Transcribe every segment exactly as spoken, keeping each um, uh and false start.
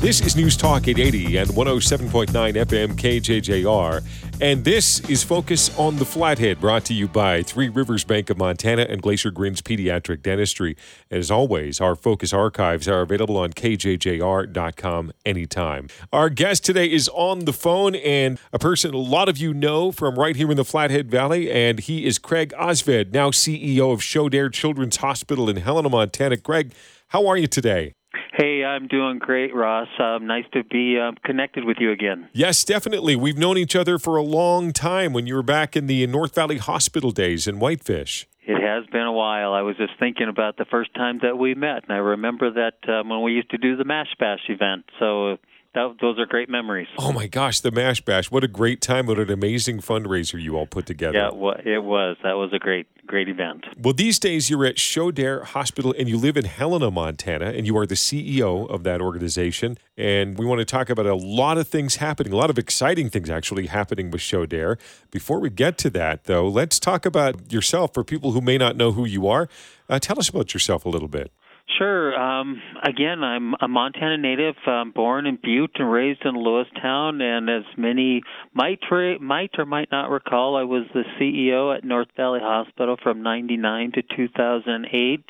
This is News Talk eight eighty and one oh seven point nine F M K J J R. And this is Focus on the Flathead, brought to you by Three Rivers Bank of Montana and Glacier Grins Pediatric Dentistry. As always, our Focus archives are available on K J J R dot com anytime. Our guest today is on the phone, and a person a lot of you know from right here in the Flathead Valley, and he is Craig Osved, now C E O of Shodair Children's Hospital in Helena, Montana. Craig, how are you today? Hey, I'm doing great, Ross. Um, nice to be um, connected with you again. Yes, definitely. We've known each other for a long time when you were back in the North Valley Hospital days in Whitefish. It has been a while. I was just thinking about the first time that we met, and I remember that um, when we used to do the Mash Bash event. So that, those are great memories. Oh, my gosh, the Mash Bash. What a great time. What an amazing fundraiser you all put together. Yeah, it was. That was a great, great event. Well, these days you're at Shodair Hospital, and you live in Helena, Montana, and you are the C E O of that organization. And we want to talk about a lot of things happening, a lot of exciting things actually happening with Shodair. Before we get to that, though, let's talk about yourself for people who may not know who you are. Uh, tell us about yourself a little bit. Sure. Um, again, I'm a Montana native, um, born in Butte and raised in Lewistown, and as many might, re- might or might not recall, I was the C E O at North Valley Hospital from ninety-nine to two thousand eight.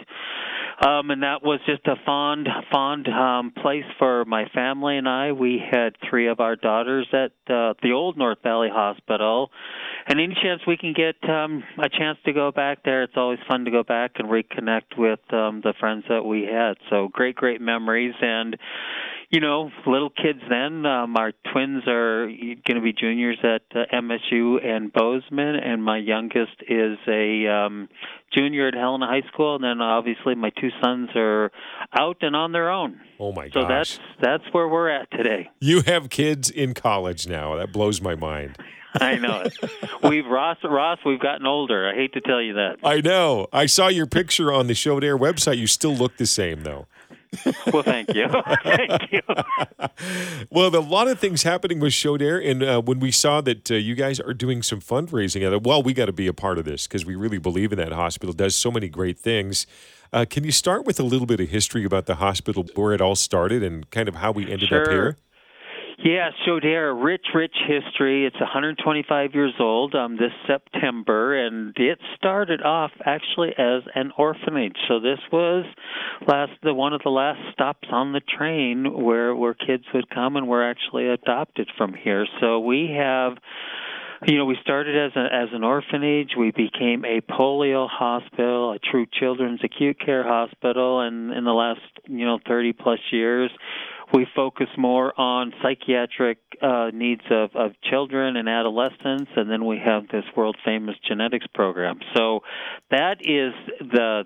Um, and that was just a fond, fond um, place for my family and I. We had three of our daughters at uh, the old North Valley Hospital. And any chance we can get um, a chance to go back there, it's always fun to go back and reconnect with um, the friends that we had. So great, great memories. And, you know, little kids then. Um, our twins are going to be juniors at uh, M S U and Bozeman, and my youngest is a um, junior at Helena High School, and then obviously my two sons are out and on their own. Oh, my gosh. So that's, that's where we're at today. You have kids in college now. That blows my mind. I know it. We've Ross, Ross, we've gotten older. I hate to tell you that. I know. I saw your picture on the Shodair website. You still look the same, though. Well, thank you. Thank you. Well, a lot of things happening with Shodair, and uh, when we saw that uh, you guys are doing some fundraising, I thought, well, we got to be a part of this because we really believe in that hospital. It does so many great things. Uh, can you start with a little bit of history about the hospital, where it all started, and kind of how we ended sure. up here? Yeah, Shodair, rich, rich history. It's one hundred twenty-five years old um, this September, and it started off actually as an orphanage. So this was last the one of the last stops on the train where, where kids would come and were actually adopted from here. So we have... You know, we started as a, as an orphanage. We became a polio hospital, a true children's acute care hospital, and in the last, you know, thirty plus years, we focus more on psychiatric uh, needs of, of children and adolescents, and then we have this world-famous genetics program. So that is the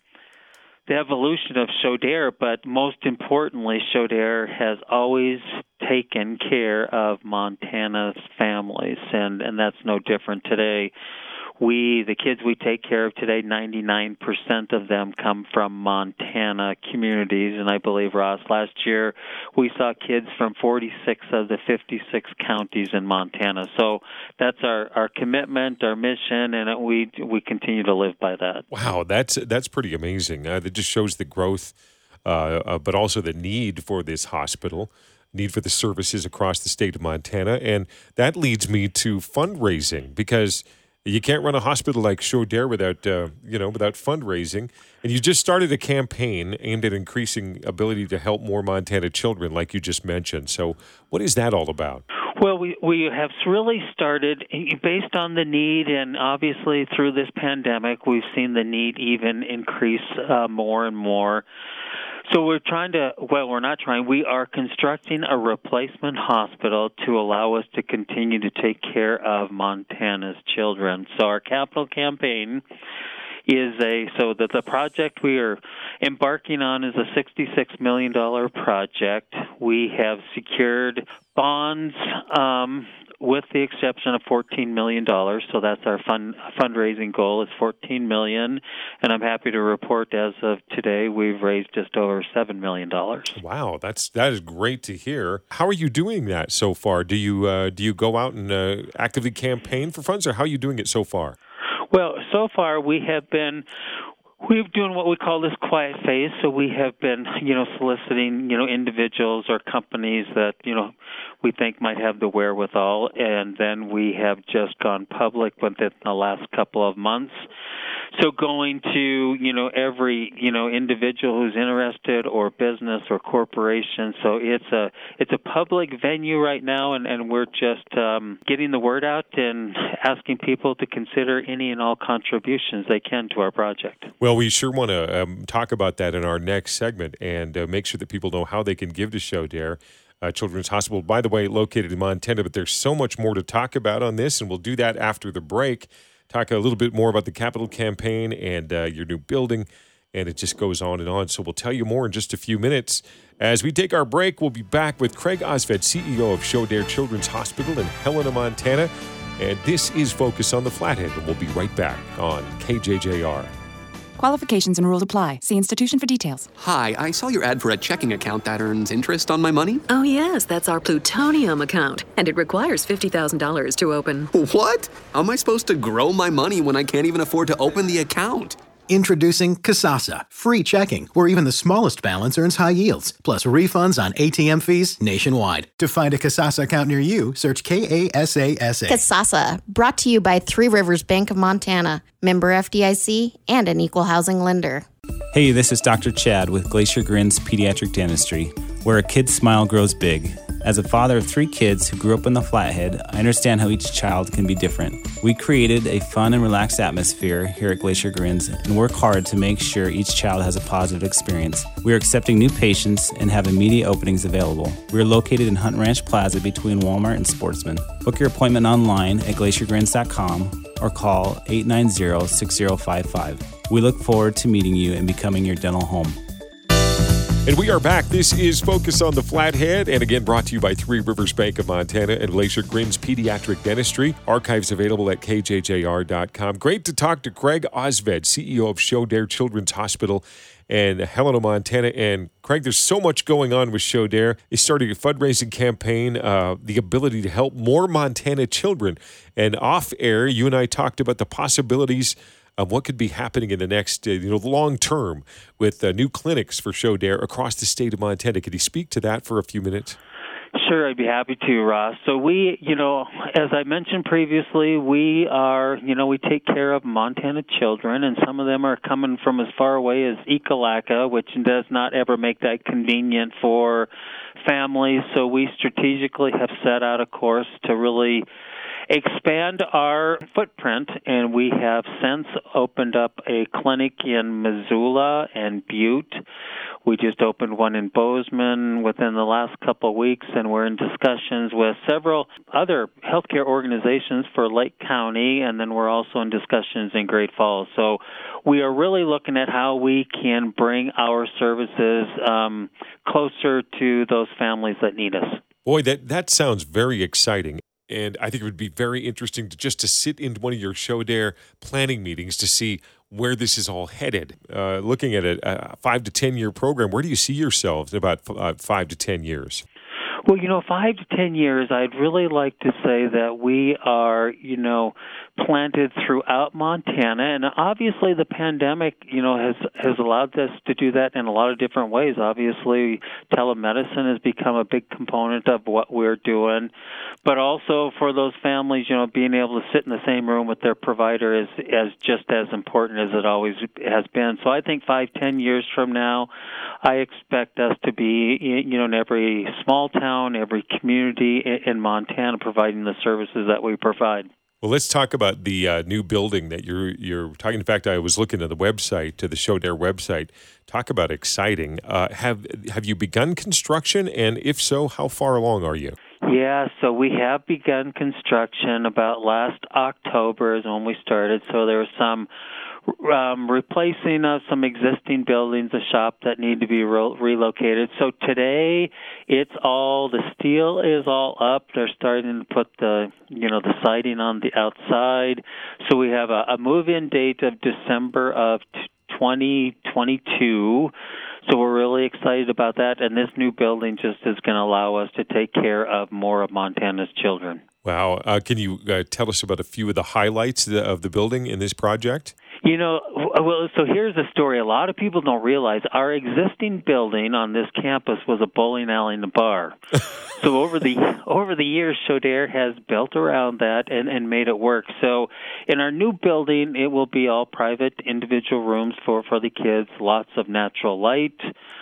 the evolution of Shodair, but most importantly, Shodair has always taken care of Montana's families, and, and that's no different today. We, the kids we take care of today, ninety-nine percent of them come from Montana communities, and I believe, Ross, last year we saw kids from forty-six of the fifty-six counties in Montana. So that's our, our commitment, our mission, and we we continue to live by that. Wow, that's that's pretty amazing. Uh, that just shows the growth, uh, uh, but also the need for this hospital, need for the services across the state of Montana, and that leads me to fundraising, because you can't run a hospital like Shodair without, uh, you know, without fundraising. And you just started a campaign aimed at increasing ability to help more Montana children, like you just mentioned. So what is that all about? Well, we, we have really started based on the need, and obviously through this pandemic, we've seen the need even increase uh, more and more. So we're trying to, well, we're not trying, we are constructing a replacement hospital to allow us to continue to take care of Montana's children. So our capital campaign is a, so that the project we are embarking on is a sixty-six million dollars project. We have secured bonds, um, with the exception of fourteen million dollars. So that's our fund, fundraising goal is fourteen million dollars. And I'm happy to report as of today, we've raised just over seven million dollars. Wow, that's that is great to hear. How are you doing that so far? Do you uh, do you go out and uh, actively campaign for funds, or how are you doing it so far? Well, so far we have been We're doing what we call this quiet phase, so we have been, you know, soliciting, you know, individuals or companies that, you know, we think might have the wherewithal, and then we have just gone public within the last couple of months. So going to, you know, every, you know, individual who's interested or business or corporation. So it's a it's a public venue right now, and, and we're just um, getting the word out and asking people to consider any and all contributions they can to our project. Well, we sure want to um, talk about that in our next segment and uh, make sure that people know how they can give to Show Dare. Uh, Children's Hospital, by the way, located in Montana, but there's so much more to talk about on this, and we'll do that after the break. Talk a little bit more about the capital campaign and uh, your new building, and it just goes on and on. So we'll tell you more in just a few minutes. As we take our break, we'll be back with Craig Osved, C E O of Show Dare Children's Hospital in Helena, Montana. And this is Focus on the Flathead, and we'll be right back on K J J R. Qualifications and rules apply. See institution for details. Hi, I saw your ad for a checking account that earns interest on my money. Oh, yes, that's our Plutonium account, and it requires fifty thousand dollars to open. What? How am I supposed to grow my money when I can't even afford to open the account? Introducing Kasasa, free checking, where even the smallest balance earns high yields, plus refunds on A T M fees nationwide. To find a Kasasa account near you, search K A S A S A. Kasasa, brought to you by Three Rivers Bank of Montana, member F D I C, and an equal housing lender. Hey, this is Doctor Chad with Glacier Grins Pediatric Dentistry, where a kid's smile grows big. As a father of three kids who grew up in the Flathead, I understand how each child can be different. We created a fun and relaxed atmosphere here at Glacier Grins and work hard to make sure each child has a positive experience. We are accepting new patients and have immediate openings available. We are located in Hunt Ranch Plaza between Walmart and Sportsman. Book your appointment online at glacier grins dot com or call eight nine zero, six zero five five. We look forward to meeting you and becoming your dental home. And we are back. This is Focus on the Flathead, and again brought to you by Three Rivers Bank of Montana and Glacier Grins Pediatric Dentistry. Archives available at K J J R dot com. Great to talk to Craig Osved, C E O of Show Dare Children's Hospital in Helena, Montana. And Craig, there's so much going on with Show Dare. They started a fundraising campaign, uh, the ability to help more Montana children. And off air, you and I talked about the possibilities of what could be happening in the next, uh, you know, long term with uh, new clinics for Show Dare across the state of Montana. Could you speak to that for a few minutes? Sure, I'd be happy to, Ross. So we, you know, as I mentioned previously, we are, you know, we take care of Montana children, and some of them are coming from as far away as Ekalaka, which does not ever make that convenient for families. So we strategically have set out a course to really expand our footprint, and we have since opened up a clinic in Missoula and Butte. We just opened one in Bozeman within the last couple of weeks, and we're in discussions with several other healthcare organizations for Lake County, and then we're also in discussions in Great Falls. So we are really looking at how we can bring our services um, closer to those families that need us. Boy, that, that sounds very exciting. And I think it would be very interesting to just to sit in one of your Show Dare planning meetings to see where this is all headed. Uh, looking at a, a five to ten year program, where do you see yourselves in about uh, five to ten years? Well, you know, five to ten years, I'd really like to say that we are, you know, planted throughout Montana, and obviously the pandemic, you know, has has allowed us to do that in a lot of different ways. Obviously, telemedicine has become a big component of what we're doing, but also for those families, you know, being able to sit in the same room with their provider is as just as important as it always has been. So I think five, ten years from now, I expect us to be, you know, in every small town, every community in Montana, providing the services that we provide. Well, let's talk about the uh, new building that you're you're talking. In fact, I was looking at the website, to the Show Dare website. Talk about exciting. Uh, have have you begun construction? And if so, how far along are you? Yeah, so we have begun construction about last October is when we started. So there was some um, replacing of some existing buildings, a shop that need to be re- relocated. So today, it's all, the steel is all up. They're starting to put the, you know, the siding on the outside. So we have a, a move-in date of December of twenty twenty-two. So we're really excited about that, and this new building just is going to allow us to take care of more of Montana's children. Wow. Uh, can you uh, tell us about a few of the highlights of the building in this project? You know, well, so here's the story. A lot of people don't realize our existing building on this campus was a bowling alley and a bar. So over the over the years, Chaudere has built around that and, and made it work. So in our new building, it will be all private, individual rooms for, for the kids, lots of natural light,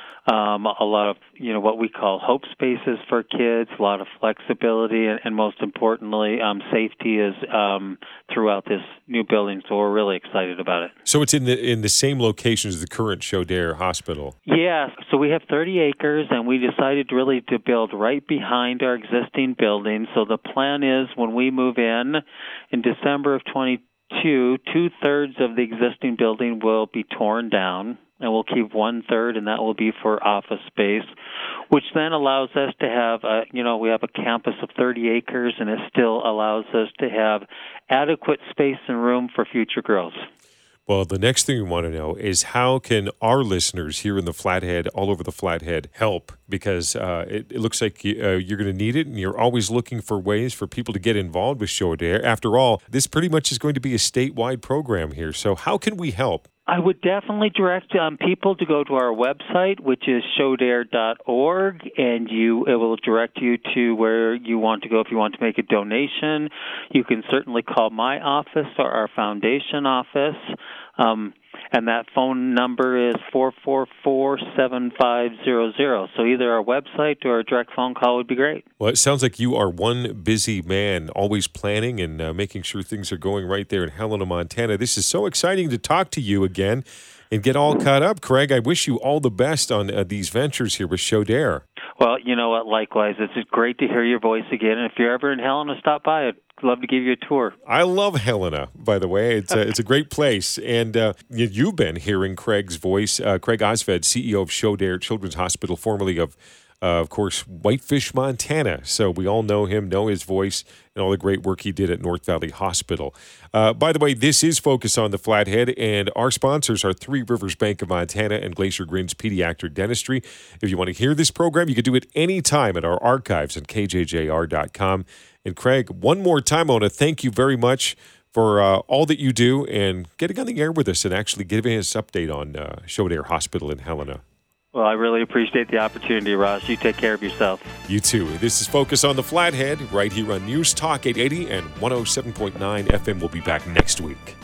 um, a lot of, you know, what we call hope spaces for kids, a lot of flexibility, and, and most importantly, um, safety is um, throughout this new building. So we're really excited about it. So it's in the in the same location as the current Chaudere Hospital. Yeah. So we have thirty acres, and we decided really to build right behind our existing building. So the plan is when we move in in December of twenty-two, two-thirds of the existing building will be torn down, and we'll keep one-third, and that will be for office space, which then allows us to have, a, you know, we have a campus of thirty acres, and it still allows us to have adequate space and room for future growth. Well, the next thing we want to know is how can our listeners here in the Flathead, all over the Flathead, help? Because uh, it, it looks like you, uh, you're going to need it, and you're always looking for ways for people to get involved with Chaudere. After all, this pretty much is going to be a statewide program here. So how can we help? I would definitely direct um, people to go to our website, which is chaudere dot org, and you it will direct you to where you want to go if you want to make a donation. You can certainly call my office or our foundation office, um, and that phone number is four four four, seven five zero zero. So either our website or a direct phone call would be great. Well, it sounds like you are one busy man, always planning and uh, making sure things are going right there in Helena, Montana. This is so exciting to talk to you again and get all caught up. Craig, I wish you all the best on uh, these ventures here with Chaudere. Well, you know what? Likewise, it's just great to hear your voice again. And if you're ever in Helena, stop by. I'd love to give you a tour. I love Helena, by the way. It's a, it's a great place. And uh, you, you've been hearing Craig's voice. Uh, Craig Osved, C E O of Chaudere Children's Hospital, formerly of, uh, of course, Whitefish, Montana. So we all know him, know his voice, and all the great work he did at North Valley Hospital. Uh, by the way, this is Focus on the Flathead, and our sponsors are Three Rivers Bank of Montana and Glacier Grins Pediatric Dentistry. If you want to hear this program, you can do it anytime at our archives at K J J R dot com. And Craig, one more time, I want to thank you very much for uh, all that you do and getting on the air with us and actually giving us an update on uh, Chaudere Hospital in Helena. Well, I really appreciate the opportunity, Ross. You take care of yourself. You too. This is Focus on the Flathead right here on News Talk eight eighty and one oh seven point nine F M. We'll be back next week.